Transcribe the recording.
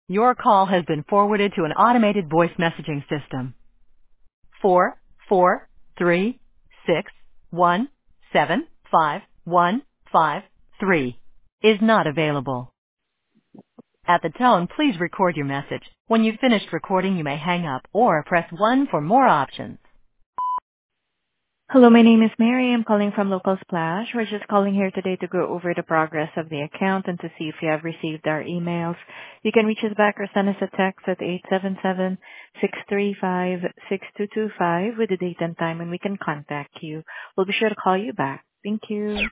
Your call has been forwarded to an automated voice messaging system. 44361751553 is not available. At the tone, please record your message. When you've finished recording, you may hang up or press 1 for more options. Hello, my name is Mary. I'm calling from Local Splash. We're just calling here today to go over the progress of the account and to see if you have received our emails. You can reach us back or send us a text at 877-635-6225 with the date and time, and we can contact you. We'll be sure to call you back. Thank you.